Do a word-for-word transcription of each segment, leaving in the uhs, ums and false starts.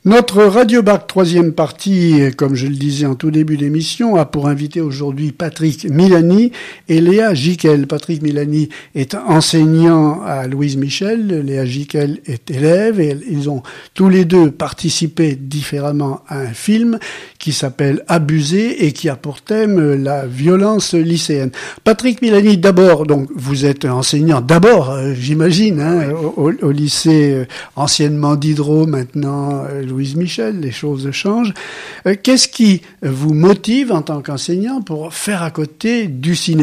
Notre Radio Bac troisième partie, comme je le disais en tout début d'émission, a pour invité aujourd'hui Patrick Milani et Léa Gicquel. Patrick Milani est enseignant à Louise Michel, Léa Gicquel est élève et ils ont tous les deux participé différemment à un film qui s'appelle Abusé et qui a pour thème la violence lycéenne. Patrick Milani, d'abord, donc vous êtes enseignant d'abord, euh, j'imagine, hein, au, au lycée euh, anciennement Diderot, maintenant euh, Louise Michel, les choses changent. Euh, qu'est-ce qui vous motive en tant qu'enseignant pour faire à côté du cinéma ?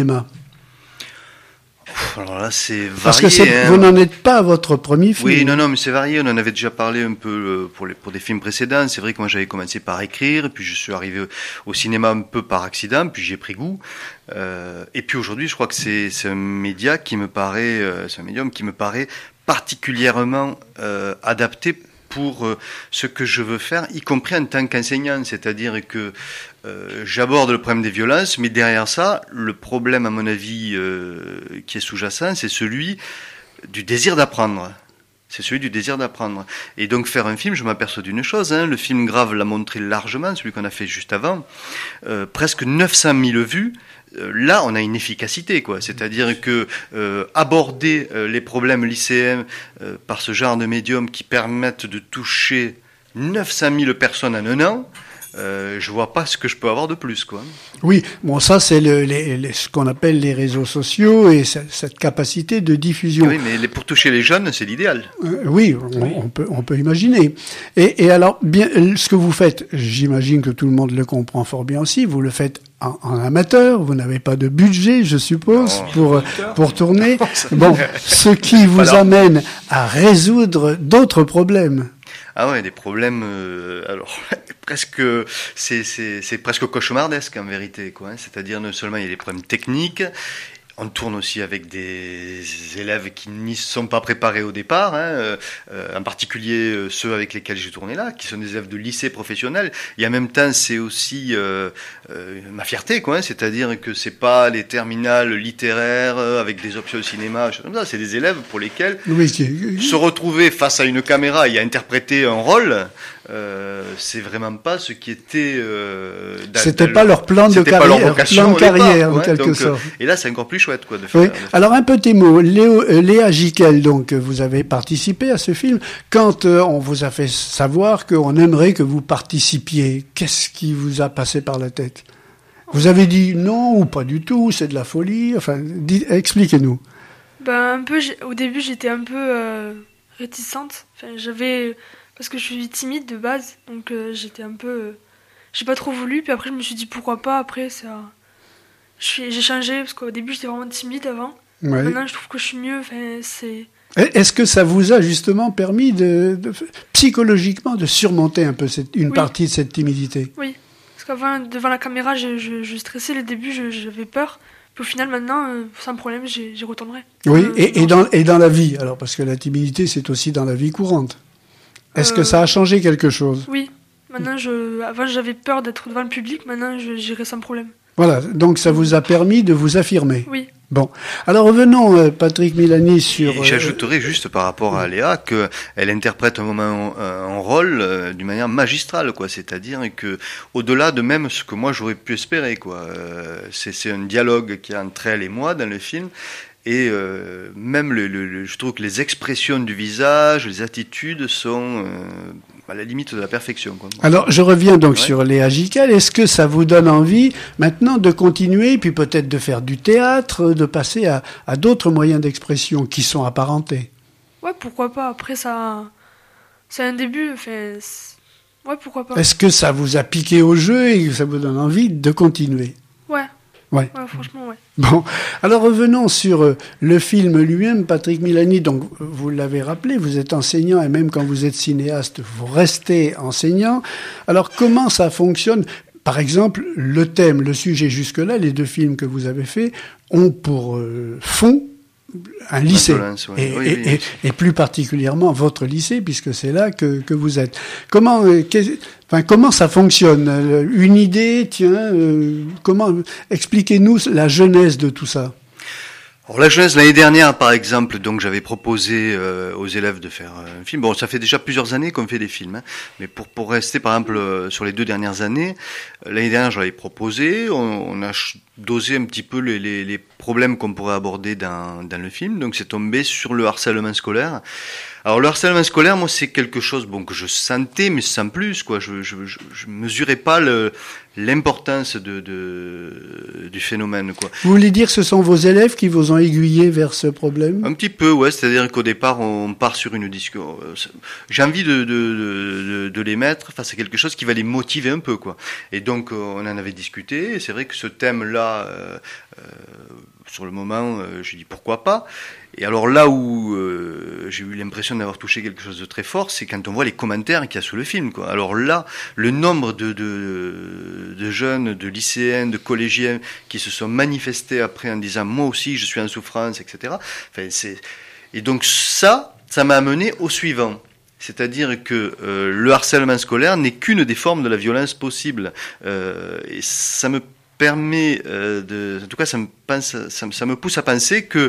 Alors là, c'est varié. Parce que c'est, hein. vous n'en êtes pas à votre premier film. Oui, non, non, mais c'est varié. On en avait déjà parlé un peu euh, pour, les, pour des films précédents. C'est vrai que moi, j'avais commencé par écrire, et puis je suis arrivé au cinéma un peu par accident, puis j'y ai pris goût. Euh, et puis aujourd'hui, je crois que c'est, c'est un média qui me paraît, euh, c'est un médium qui me paraît particulièrement euh, adapté pour euh, ce que je veux faire, y compris en tant qu'enseignant. C'est-à-dire que euh, j'aborde le problème des violences, mais derrière ça, le problème, à mon avis, euh, qui est sous-jacent, c'est celui du désir d'apprendre. C'est celui du désir d'apprendre. Et donc faire un film, je m'aperçois d'une chose, hein, le film Grave l'a montré largement, celui qu'on a fait juste avant, euh, presque neuf cent mille vues. Là, on a une efficacité, quoi. C'est-à-dire que euh, aborder euh, les problèmes lycéens euh, par ce genre de médium qui permettent de toucher neuf cent mille personnes en un an, euh, je vois pas ce que je peux avoir de plus, quoi. Oui, bon, ça c'est le, les, les, ce qu'on appelle les réseaux sociaux et cette, cette capacité de diffusion. Oui, mais les, pour toucher les jeunes, c'est l'idéal. Euh, oui, on, oui, on peut, on peut imaginer. Et, et alors, bien, ce que vous faites, j'imagine que tout le monde le comprend fort bien aussi. Vous le faites en, en amateur. Vous n'avez pas de budget, je suppose, non, pour pour tourner. Bon, ce qui vous alors... amène à résoudre d'autres problèmes. Ah ouais, des problèmes. Euh, alors presque, c'est c'est c'est presque cauchemardesque en vérité, quoi. Hein. C'est-à-dire non seulement il y a des problèmes techniques. On tourne aussi avec des élèves qui n'y sont pas préparés au départ, hein, euh, en particulier euh, ceux avec lesquels j'ai tourné là, qui sont des élèves de lycée professionnel. Et en même temps, c'est aussi euh, euh, ma fierté, quoi. Hein, c'est-à-dire que c'est pas les terminales littéraires euh, avec des options de cinéma, choses comme ça. C'est des élèves pour lesquels oui, c'est... se retrouver face à une caméra et à interpréter un rôle. Euh, c'est vraiment pas ce qui était. Euh, dans, c'était dans pas le, leur plan de carrière, pas leur vocation plan de carrière départ, en ouais, quelque donc, sorte. Euh, et là, c'est encore plus chouette, quoi, de faire. Oui. De faire. Alors un petit mot, Léo, euh, Léa Gicquel, donc vous avez participé à ce film. Quand euh, on vous a fait savoir qu'on aimerait que vous participiez, qu'est-ce qui vous a passé par la tête ? Vous avez dit non ou pas du tout, c'est de la folie. Enfin, dis, expliquez-nous. Ben un peu. Au début, j'étais un peu euh, réticente. Enfin, j'avais parce que je suis timide de base, donc euh, j'étais un peu, euh, j'ai pas trop voulu. Puis après, je me suis dit pourquoi pas. Après, ça, je suis, j'ai changé parce qu'au début, j'étais vraiment timide avant. Ouais. Maintenant, je trouve que je suis mieux. Enfin, c'est. Est-ce que ça vous a justement permis de, de psychologiquement de surmonter un peu cette, une oui. partie de cette timidité ? Oui, parce qu'avant, devant la caméra, je, je, je stressais. Le début, je, j'avais peur. Puis au final, maintenant, euh, sans problème, j'y, j'y retournerai. Oui, euh, et, et, dans, et dans la vie, alors parce que la timidité, c'est aussi dans la vie courante. Est-ce euh, que ça a changé quelque chose ? Oui. Maintenant, je, avant, j'avais peur d'être devant le public. Maintenant, je, j'irai sans problème. Voilà. Donc, ça vous a permis de vous affirmer. Oui. Bon. Alors, revenons, euh, Patrick Milani, sur... Et j'ajouterais juste par rapport à Léa qu'elle interprète un moment un, un rôle euh, d'une manière magistrale, quoi. C'est-à-dire que, au-delà de même ce que moi j'aurais pu espérer, quoi. Euh, c'est, c'est un dialogue qui est entre elle et moi dans le film. Et euh, même, le, le, le, je trouve que les expressions du visage, les attitudes sont euh, à la limite de la perfection, quoi. Alors, je reviens donc ouais. sur Léa Gicquel. Est-ce que ça vous donne envie maintenant de continuer, puis peut-être de faire du théâtre, de passer à, à d'autres moyens d'expression qui sont apparentés ? Ouais, pourquoi pas. Après, ça, c'est un début. Enfin, c'est... ouais, pourquoi pas. Est-ce que ça vous a piqué au jeu et que ça vous donne envie de continuer ? Ouais. Ouais. ouais, franchement, ouais. Bon, alors revenons sur euh, le film lui-même, Patrick Milani. Donc, vous l'avez rappelé, vous êtes enseignant et même quand vous êtes cinéaste, vous restez enseignant. Alors, comment ça fonctionne ? Par exemple, le thème, le sujet jusque-là, les deux films que vous avez faits ont pour euh, fond un lycée, violence, ouais. et, oui, et, oui. Et, et plus particulièrement votre lycée, puisque c'est là que, que vous êtes. Comment, euh, enfin, comment ça fonctionne ? Une idée, tiens, euh, comment expliquez-nous la genèse de tout ça ? Alors la jeunesse, l'année dernière, par exemple, donc j'avais proposé euh, aux élèves de faire un film. Bon, ça fait déjà plusieurs années qu'on fait des films, hein, mais pour pour rester, par exemple, euh, sur les deux dernières années, euh, l'année dernière, j'avais proposé. On, on a dosé un petit peu les, les, les problèmes qu'on pourrait aborder dans dans le film. Donc c'est tombé sur le harcèlement scolaire. Alors le harcèlement scolaire, moi, c'est quelque chose bon que je sentais, mais sans plus, quoi. Je je je, je mesurais pas le l'importance de, de du phénomène, quoi. Vous voulez dire que ce sont vos élèves qui vous ont aiguillé vers ce problème? Un petit peu, ouais. C'est-à-dire qu'au départ, on part sur une discussion. J'ai envie de, de de de les mettre face à quelque chose qui va les motiver un peu, quoi. Et donc on en avait discuté. Et c'est vrai que ce thème-là, euh, euh, sur le moment, euh, j'ai dit pourquoi pas. Et alors là où euh, j'ai eu l'impression d'avoir touché quelque chose de très fort, c'est quand on voit les commentaires qu'il y a sous le film, quoi. Alors là, le nombre de, de, de jeunes, de lycéens, de collégiens qui se sont manifestés après en disant « moi aussi je suis en souffrance », et cetera. Enfin, c'est... Et donc ça, ça m'a amené au suivant. C'est-à-dire que euh, le harcèlement scolaire n'est qu'une des formes de la violence possible. Euh, et ça me permet euh, de... En tout cas, ça me, pense, ça, ça me pousse à penser que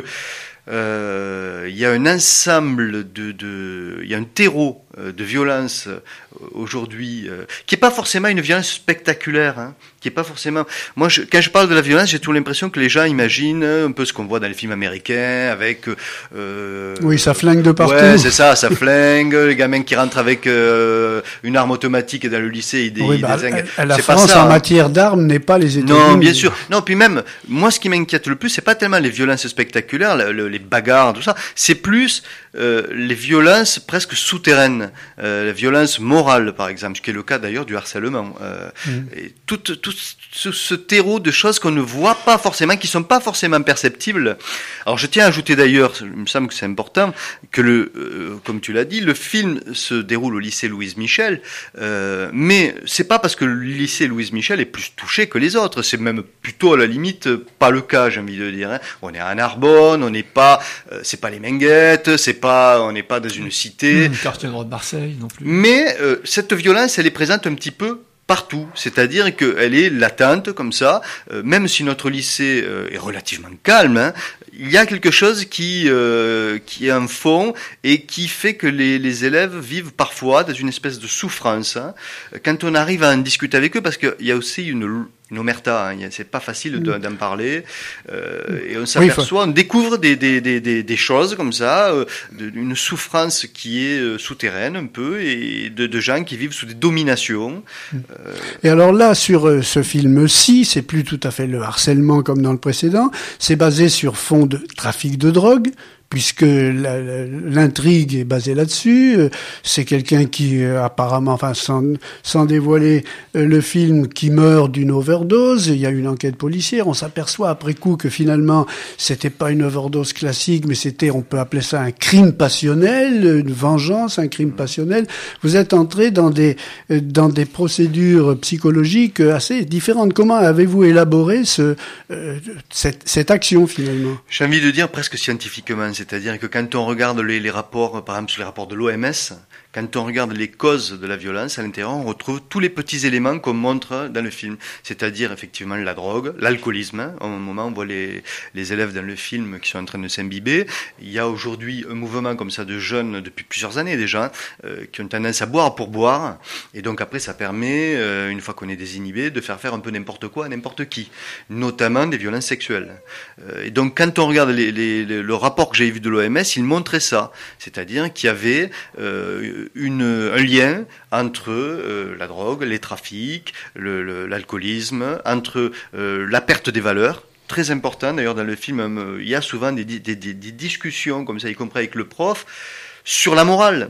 Euh, il y a un ensemble de, de, il y a un terreau de violence aujourd'hui euh, qui est pas forcément une violence spectaculaire, hein, qui est pas forcément. Moi, je, quand je parle de la violence, j'ai toujours l'impression que les gens imaginent un peu ce qu'on voit dans les films américains, avec. Euh, oui, ça flingue de partout. Ouais, c'est ça, ça flingue. Les gamins qui rentrent avec euh, une arme automatique dans le lycée, ils, oui, ils bah, désinguent. La c'est France, pas ça, en hein. matière d'armes, n'est pas les États-Unis. Non, bien sûr. Non, puis même, moi, ce qui m'inquiète le plus, c'est pas tellement les violences spectaculaires, le, le, les bagarres, tout ça. C'est plus euh, les violences presque souterraines, euh, la violence morale, par exemple, ce qui est le cas d'ailleurs du harcèlement. Euh, mmh. Et tout, tout ce, ce terreau de choses qu'on ne voit pas forcément, qui sont pas forcément perceptibles. Alors, je tiens à ajouter d'ailleurs, il me semble que c'est important, que le, euh, comme tu l'as dit, le film se déroule au lycée Louise Michel, euh, mais c'est pas parce que le lycée Louise Michel est plus touché que les autres. C'est même plutôt à la limite pas le cas, j'ai envie de dire. Hein. On est à Narbonne, on n'est pas, euh, c'est pas les Minguettes, c'est pas, on n'est pas dans une cité. Mmh, quartier droit de Marseille non plus. Mais euh, cette violence, elle est présente un petit peu partout, c'est-à-dire qu'elle est latente comme ça, euh, même si notre lycée euh, est relativement calme, hein, il y a quelque chose qui euh, qui est un fond et qui fait que les, les élèves vivent parfois dans une espèce de souffrance, hein, quand on arrive à en discuter avec eux, parce qu'il y a aussi une une omerta, hein, c'est pas facile de, d'en parler, euh, et on s'aperçoit, oui, on découvre des, des, des, des, des choses comme ça, euh, de, une souffrance qui est euh, souterraine un peu, et de, de gens qui vivent sous des dominations. Euh... Et alors là, sur euh, ce film-ci, c'est plus tout à fait le harcèlement comme dans le précédent, c'est basé sur fond de trafic de drogue, puisque la, la, l'intrigue est basée là-dessus. C'est quelqu'un qui, euh, apparemment, enfin, sans, sans dévoiler euh, le film, qui meurt d'une overdose. Il y a une enquête policière. On s'aperçoit après coup que finalement, c'était pas une overdose classique, mais c'était, on peut appeler ça un crime passionnel, une vengeance, un crime passionnel. Vous êtes entré dans des, dans des procédures psychologiques assez différentes. Comment avez-vous élaboré ce, euh, cette, cette action, finalement? J'ai envie de dire presque scientifiquement. C'est-à-dire que quand on regarde les, les rapports, par exemple sur les rapports de l'O M S, quand on regarde les causes de la violence, à l'intérieur, on retrouve tous les petits éléments qu'on montre dans le film. C'est-à-dire, effectivement, la drogue, l'alcoolisme. Hein. Au moment, on voit les, les élèves dans le film qui sont en train de s'imbiber. Il y a aujourd'hui un mouvement comme ça de jeunes, depuis plusieurs années déjà, euh, qui ont tendance à boire pour boire. Et donc après, ça permet, euh, une fois qu'on est désinhibé, de faire faire un peu n'importe quoi à n'importe qui. Notamment des violences sexuelles. Euh, et donc, quand on regarde les, les, les, le rapport que j'ai vu de l'O M S, il montrait ça. C'est-à-dire qu'il y avait euh, Une, un lien entre euh, la drogue, les trafics, le, le, l'alcoolisme, entre euh, la perte des valeurs, très important d'ailleurs dans le film, euh, il y a souvent des, des, des, des discussions comme ça, y compris avec le prof, sur la morale.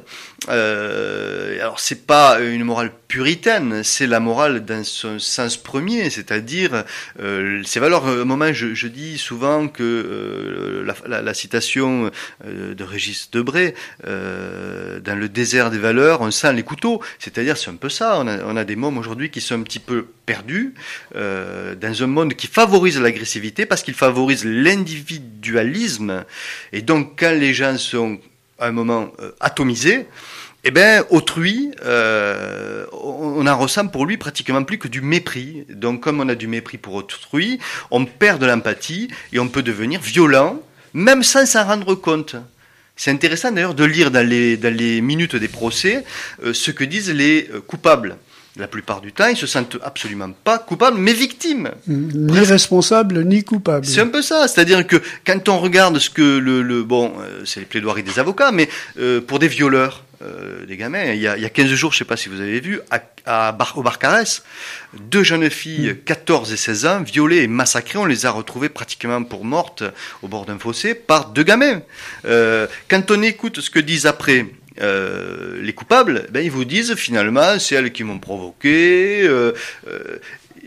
Euh, alors c'est pas une morale puritaine, c'est la morale dans son sens premier, c'est-à-dire euh, ces valeurs. À un moment, je, je dis souvent que euh, la, la, la citation euh, de Régis Debray, euh, dans le désert des valeurs, on sent les couteaux. C'est-à-dire, c'est un peu ça. On a, on a des mômes aujourd'hui qui sont un petit peu perdus euh, dans un monde qui favorise l'agressivité parce qu'il favorise l'individualisme. Et donc, quand les gens sont à un moment euh, atomisé, eh ben autrui, euh, on en ressent pour lui pratiquement plus que du mépris. Donc comme on a du mépris pour autrui, on perd de l'empathie et on peut devenir violent même sans s'en rendre compte. C'est intéressant d'ailleurs de lire dans les, dans les minutes des procès euh, ce que disent les euh, coupables. La plupart du temps, ils se sentent absolument pas coupables, mais victimes. Ni Presque. responsables, ni coupables. C'est un peu ça. C'est-à-dire que quand on regarde ce que le, le bon, euh, c'est les plaidoiries des avocats, mais euh, pour des violeurs, euh, des gamins, il y a, il y a quinze jours, je sais pas si vous avez vu, à, à Bar, au Barcarès, deux jeunes filles, mmh. quatorze et seize ans, violées et massacrées. On les a retrouvées pratiquement pour mortes au bord d'un fossé par deux gamins. Euh, quand on écoute ce que disent après Euh, les coupables, ben ils vous disent finalement c'est elles qui m'ont provoqué. Euh, euh,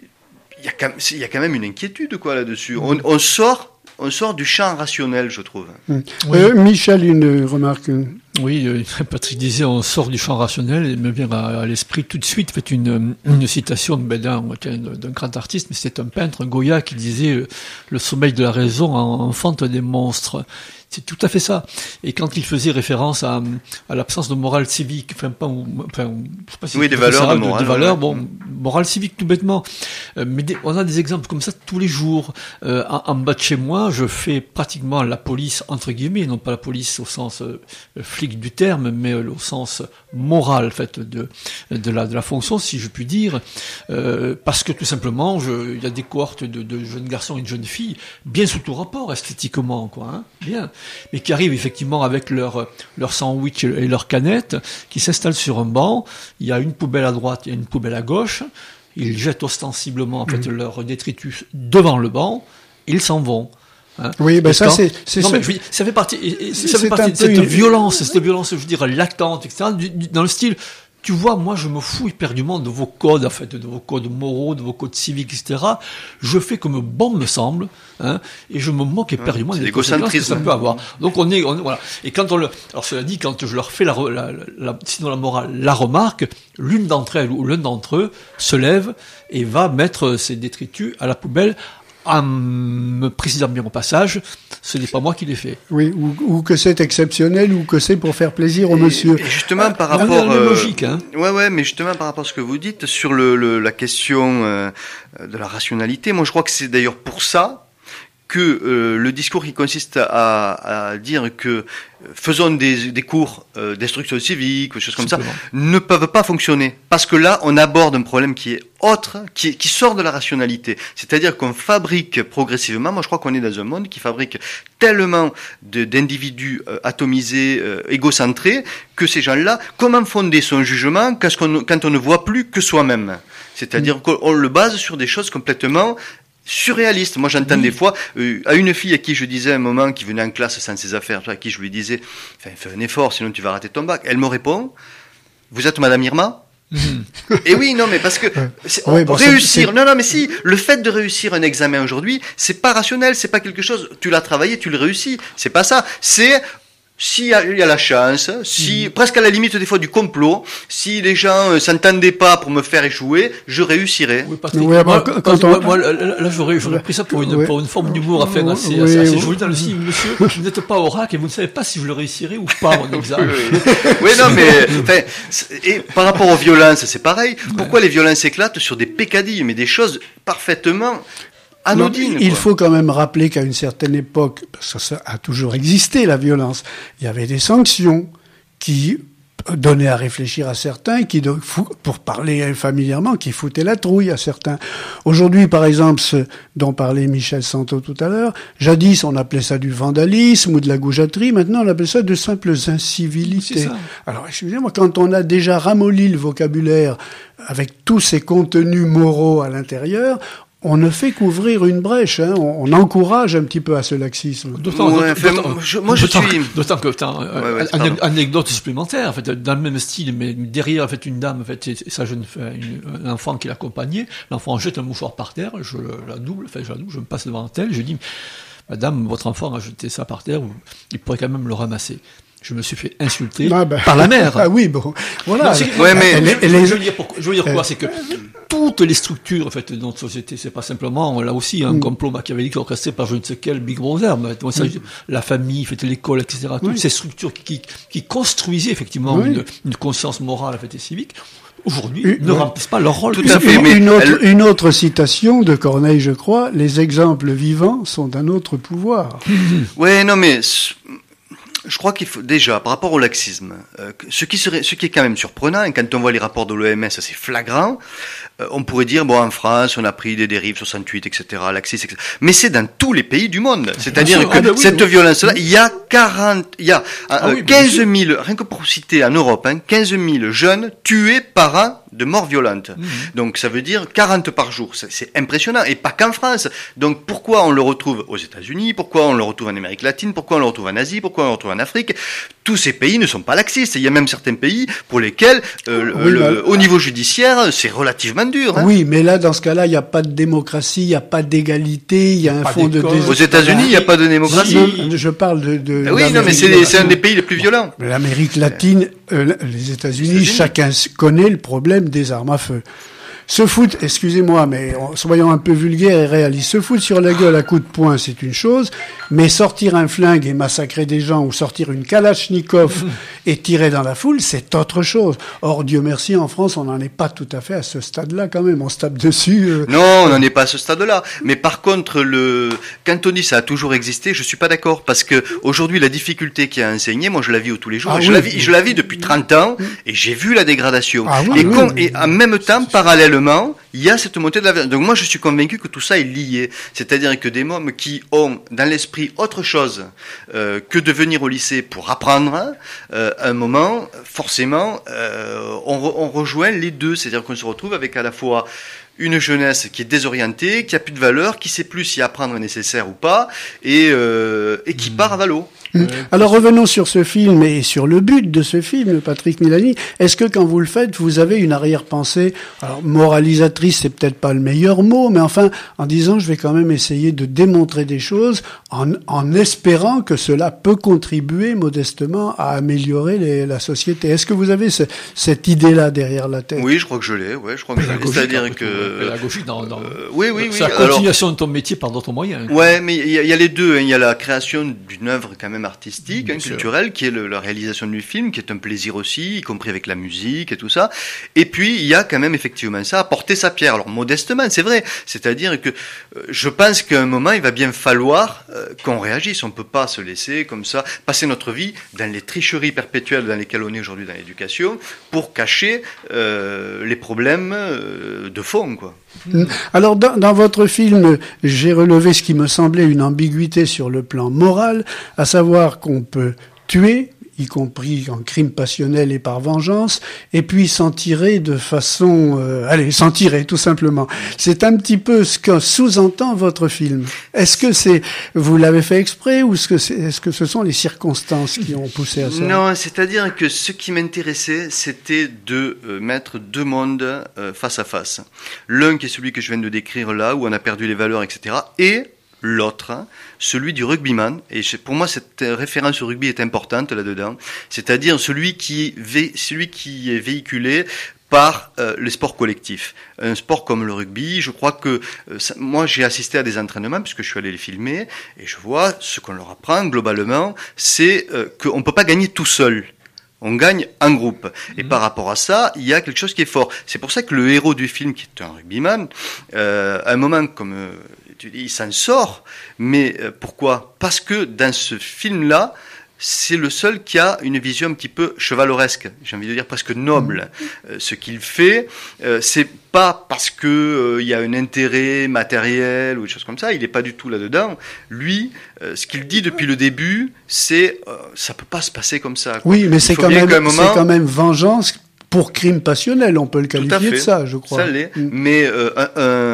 il y a quand même, il y a quand même une inquiétude quoi là-dessus. On, on sort, on sort du champ rationnel, je trouve. Mmh. Oui. Euh, Michel, une remarque. Oui, euh, Patrick disait on sort du champ rationnel, et me vient à, à l'esprit tout de suite fait une, une citation ben, d'un, d'un grand artiste, mais c'était un peintre, Goya, qui disait euh, le sommeil de la raison enfante des monstres. C'est tout à fait ça. Et quand il faisait référence à, à l'absence de morale civique, enfin pas, enfin, je sais pas si oui, des valeurs, ça, de morale, des valeurs, ouais. bon, morale civique tout bêtement. Euh, mais des, on a des exemples comme ça tous les jours. Euh, en, en bas de chez moi, je fais pratiquement la police entre guillemets, non pas la police au sens euh, flic du terme, mais euh, au sens moral, en fait, de de la de la fonction, si je puis dire, euh, parce que tout simplement, je, il y a des cohortes de, de jeunes garçons et de jeunes filles bien sous tout rapport esthétiquement, quoi, hein, bien. Mais qui arrivent effectivement avec leur leur sandwich et leur canette, qui s'installent sur un banc. Il y a une poubelle à droite, il y a une poubelle à gauche. Ils jettent ostensiblement en fait mmh. leur détritus devant le banc. Et ils s'en vont. Hein. Oui, ben ça quand, c'est c'est non, ce... mais je veux dire, ça fait partie et, et, c'est, ça fait partie de cette une... violence, cette violence, je veux dire latente, et cetera. Du, du, dans le style. Tu vois, moi, je me fous éperdument de vos codes, en fait, de vos codes moraux, de vos codes civiques, et cetera. Je fais comme bon me semble, hein, et je me moque éperdument ouais, des conséquences que ça peut avoir. Donc, on est, on, voilà. Et quand on le, alors cela dit, quand je leur fais la, la, la, sinon la morale, la remarque, l'une d'entre elles ou l'un d'entre eux se lève et va mettre ses détritus à la poubelle, en me précisant bien au passage, ce n'est pas moi qui l'ai fait. Oui, ou, ou que c'est exceptionnel, ou que c'est pour faire plaisir au et, monsieur. Et justement, ah, par rapport... rapport... Il y a une logique, hein. Ouais, ouais, mais justement, par rapport à ce que vous dites, sur le, le, la question euh, de la rationalité, moi je crois que c'est d'ailleurs pour ça que euh, le discours qui consiste à, à dire que faisons des, des cours euh, d'instruction civique, des choses comme Simplement. ça, ne peuvent pas fonctionner. Parce que là, on aborde un problème qui est autre, qui, qui sort de la rationalité. C'est-à-dire qu'on fabrique progressivement, moi je crois qu'on est dans un monde qui fabrique tellement de, d'individus euh, atomisés, euh, égocentrés, que ces gens-là, comment fonder son jugement quand on, quand on ne voit plus que soi-même ? C'est-à-dire mmh. qu'on le base sur des choses complètement surréaliste. Moi, j'entends oui. des fois, euh, à une fille à qui je disais à un moment, qui venait en classe sans ses affaires, à qui je lui disais, enfin, fais un effort, sinon tu vas rater ton bac. Elle me répond, vous êtes Madame Irma? Mmh. Et oui, non, mais parce que c'est, oui, bon, réussir, c'est... non, non, mais si, le fait de réussir un examen aujourd'hui, c'est pas rationnel, c'est pas quelque chose, tu l'as travaillé, tu le réussis. C'est pas ça. C'est, s'il y a, il y a la chance, si, mmh. presque à la limite des fois du complot, si les gens euh, s'entendaient pas pour me faire échouer, je réussirais. Oui, Patrick, oui, moi, quand, quand on... moi, moi, là, là, j'aurais, j'aurais pris ça pour une, oui. pour une forme d'humour enfin, assez, oui, assez, assez oui. joli dans le style, monsieur, vous n'êtes pas oracle et vous ne savez pas si je le réussirai ou pas, mon examen. oui, oui, non, mais, enfin, et par rapport aux violences, c'est pareil. Pourquoi ouais. les violences éclatent sur des peccadilles, mais des choses parfaitement anodine, il faut quand même rappeler qu'à une certaine époque, parce que ça a toujours existé la violence, il y avait des sanctions qui donnaient à réfléchir à certains, qui pour parler familièrement, qui foutaient la trouille à certains. Aujourd'hui, par exemple, ce dont parlait Michel Santo tout à l'heure, jadis on appelait ça du vandalisme ou de la goujaterie, maintenant on appelle ça de simples incivilités. Alors excusez-moi, quand on a déjà ramolli le vocabulaire avec tous ces contenus moraux à l'intérieur, on ne fait qu'ouvrir une brèche, hein. on, on encourage un petit peu à ce laxisme. D'autant, ouais, d'autant, d'autant, d'autant, je, moi je d'autant, suis... D'autant que, attends, ouais, ouais, une anecdote supplémentaire, en fait, dans le même style, mais derrière, en fait, une dame, en fait, et sa jeune, une, un enfant qui l'accompagnait, l'enfant jette un mouchoir par terre, je la double, enfin, je la double, je me passe devant elle, je dis, madame, votre enfant a jeté ça par terre, il pourrait quand même le ramasser. Je me suis fait insulter ah ben, par la mère. Ah oui, bon, voilà. Non, ouais, mais elle, elle, elle, je veux dire, pourquoi, je veux dire quoi, c'est que toutes les structures, en fait, de notre société, c'est pas simplement, là aussi, un mm. complot machiavélique orchestré par je ne sais quel Big Brother, mais, mm. ça, la famille, fait, l'école, et cetera. Toutes oui. ces structures qui, qui, qui construisaient effectivement oui. une, une conscience morale, en fait, et civique. aujourd'hui, Une- ne ouais. remplissent pas leur rôle. Tout Une, à fait, mais une autre, elle- une autre citation de Corneille, je crois, les exemples vivants sont d'un autre pouvoir. Ouais, non, mais c- je crois qu'il faut déjà, par rapport au laxisme, euh, ce qui serait, ce qui est quand même surprenant, et quand on voit les rapports de l'O M S, c'est flagrant. euh, on pourrait dire, bon, en France, on a pris des dérives soixante-huit, et cetera, laxisme, et cetera. Mais c'est dans tous les pays du monde. C'est-à-dire sûr. que Ah ben oui, cette oui. violence-là, il y a quarante, il y a euh, Ah oui, bien quinze sûr. mille, rien que pour citer en Europe, hein, quinze mille jeunes tués par an de morts violentes. Mmh. Donc ça veut dire quarante par jour. C'est, c'est impressionnant. Et pas qu'en France. Donc pourquoi on le retrouve aux États-Unis? Pourquoi on le retrouve en Amérique latine? Pourquoi on le retrouve en Asie? Pourquoi on le retrouve en Afrique? Tous ces pays ne sont pas laxistes. Il y a même certains pays pour lesquels, euh, le- Oui, le- bah, au niveau judiciaire, c'est relativement dur. Hein. Oui, mais là, dans ce cas-là, il n'y a pas de démocratie, il n'y a pas d'égalité, il y a un Pas fond de d'école. dés- Aux États-Unis, il n'y a pas de démocratie. Non, non, je parle de. de Ah oui, non, mais l'Amérique c'est, latine. c'est un des pays les plus violents. L'Amérique latine, euh, les États-Unis, États-Unis. chacun s- connaît le problème des armes à feu. Se foutre, excusez-moi, mais on- soyons un peu vulgaires et réalistes, se foutre sur la gueule à coups de poing, c'est une chose, mais sortir un flingue et massacrer des gens, ou sortir une Kalachnikov et tirer dans la foule, c'est autre chose. Or, Dieu merci, en France, on n'en est pas tout à fait à ce stade-là quand même, on se tape dessus. euh. Non, on n'en est pas à ce stade-là. Mais par contre, le, quand on dit ça a toujours existé, je suis pas d'accord. Parce que aujourd'hui, la difficulté qu'il y a à enseigner, moi je la vis au tous les jours. Ah je, oui. la vis, je la vis depuis trente ans et j'ai vu la dégradation. Ah oui, et, oui, com- oui. et en même temps, parallèlement, il y a cette montée de la violence. Donc moi je suis convaincu que tout ça est lié. C'est-à-dire que des mômes qui ont dans l'esprit autre chose euh, que de venir au lycée pour apprendre, euh, à un moment, forcément, euh, on, re- on rejoint les deux. C'est-à-dire qu'on se retrouve avec à la fois une jeunesse qui est désorientée, qui a plus de valeur, qui sait plus si apprendre est nécessaire ou pas, et, euh, et qui part à valo. Mm. Alors revenons sur ce film et sur le but de ce film, Patrick Milani. Est-ce que quand vous le faites, vous avez une arrière-pensée, alors moralisatrice, c'est peut-être pas le meilleur mot, mais enfin en disant je vais quand même essayer de démontrer des choses en, en espérant que cela peut contribuer modestement à améliorer les, la société. Est-ce que vous avez ce, cette idée-là derrière la tête? Oui, je crois que je l'ai. Ouais, je crois que je l'ai. Pédagogique, C'est-à-dire après tout, que pédagogique dans, dans... euh, oui, oui, oui. c'est la Alors, continuation de ton métier par d'autres moyens. ouais, mais il y, a- il y a les deux. hein. Il y a la création d'une œuvre quand même artistique, Bien hein, sûr. culturelle, qui est le- la réalisation du film, qui est un plaisir aussi, y compris avec la musique et tout ça. Et puis il y a quand même effectivement ça, apporter sa pierre. Alors modestement, c'est vrai. C'est-à-dire que euh, je pense qu'à un moment, il va bien falloir euh, qu'on réagisse. On peut pas se laisser comme ça passer notre vie dans les tricheries perpétuelles dans lesquelles on est aujourd'hui dans l'éducation pour cacher euh, les problèmes euh, de fond, quoi. Mm. Alors, dans, dans votre film, j'ai relevé ce qui me semblait une ambiguïté sur le plan moral, à savoir qu'on peut tuer, y compris en crime passionnel et par vengeance, et puis s'en tirer de façon... Euh, allez, s'en tirer, tout simplement. C'est un petit peu ce que sous-entend votre film. Est-ce que c'est... Vous l'avez fait exprès, ou est-ce que, c'est, est-ce que ce sont les circonstances qui ont poussé à ça? Non, c'est-à-dire que ce qui m'intéressait, c'était de euh, mettre deux mondes euh, face à face. L'un qui est celui que je viens de décrire là, où on a perdu les valeurs, et cetera, et l'autre, hein, celui du rugbyman. Et je- pour moi, cette euh, référence au rugby est importante là-dedans. C'est-à-dire celui qui, vé- celui qui est véhiculé par euh, le sport collectif. Un sport comme le rugby, je crois que euh, ça- moi j'ai assisté à des entraînements puisque je suis allé les filmer et je vois ce qu'on leur apprend globalement, c'est euh, qu'on ne peut pas gagner tout seul. On gagne en groupe. Et par rapport à ça, il y a quelque chose qui est fort. C'est pour ça que le héros du film, qui est un rugbyman, euh, à un moment comme euh, tu dis, il s'en sort. Mais euh, pourquoi? Parce que dans ce film-là, c'est le seul qui a une vision un petit peu chevaleresque, j'ai envie de dire presque noble. Euh, ce qu'il fait, euh, c'est pas parce que euh, il y a un intérêt matériel ou des choses comme ça, il est pas du tout là-dedans. Lui, euh, ce qu'il dit depuis le début, c'est euh, ça peut pas se passer comme ça, quoi. Oui, mais Il c'est faut quand, bien même, qu'à un moment- c'est quand même vengeance pour crime passionnel, on peut le Tout à qualifier fait. de ça, je crois. Ça l'est. Mm. Mais euh, un-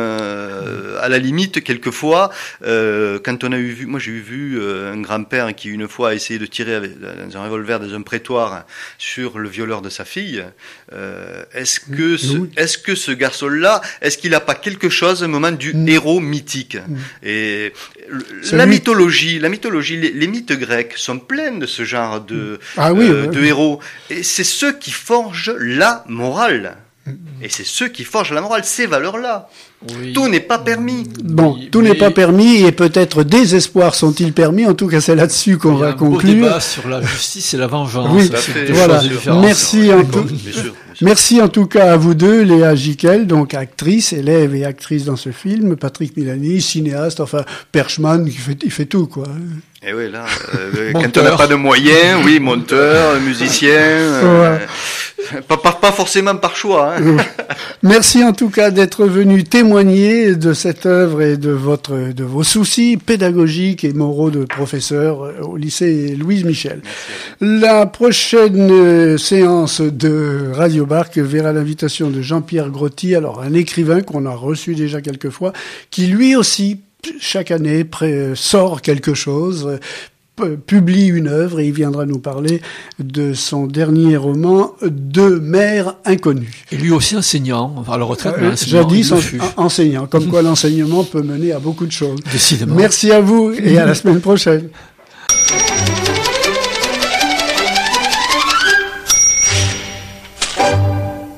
un- à la limite, quelquefois, euh, quand on a eu vu, moi j'ai eu vu euh, un grand-père qui une fois a essayé de tirer avec, dans un revolver dans un prétoire sur le violeur de sa fille. Euh, est-ce que ce, Oui. est-ce que ce garçon-là, est-ce qu'il n'a pas quelque chose, un moment du Mm. héros mythique? Mm. Et le- Celui- la mythologie, la mythologie, les, les mythes grecs sont pleins de ce genre de, Ah oui, euh, ouais, de oui. héros. Et c'est ceux qui forgent la morale. Et c'est ceux qui forgent la morale, ces valeurs-là. Oui. Tout n'est pas permis. Bon, Oui, tout mais- n'est pas permis et peut-être des espoirs sont-ils permis. En tout cas, c'est là-dessus qu'on Il y a va un beau conclure. débat sur la justice et la vengeance. Oui, C'est deux voilà. choses différentes. Merci, Ouais, Anto- bien sûr. bien sûr. Merci en tout cas à vous deux, Léa Gickel, donc actrice, élève et actrice dans ce film, Patrick Milani, cinéaste, enfin Perchman, il fait, il fait tout, quoi. Et oui, là, euh, quand on n'a pas de moyens, oui, monteur, musicien, euh, ouais. pas, pas, pas forcément par choix. Hein. Merci en tout cas d'être venu témoigner de cette œuvre et de votre, de vos soucis pédagogiques et moraux de professeur au lycée Louise Michel. La prochaine séance de Radio Barque verra l'invitation de Jean-Pierre Grotti, alors un écrivain qu'on a reçu déjà quelques fois, qui lui aussi chaque année pré- sort quelque chose, p- publie une œuvre et il viendra nous parler de son dernier roman, Deux mères inconnues. Et lui aussi enseignant, à la retraite, mais Euh, enseignant, jadis il le en- fut. enseignant, comme quoi l'enseignement peut mener à beaucoup de choses. Décidément. Merci à vous et à la semaine prochaine.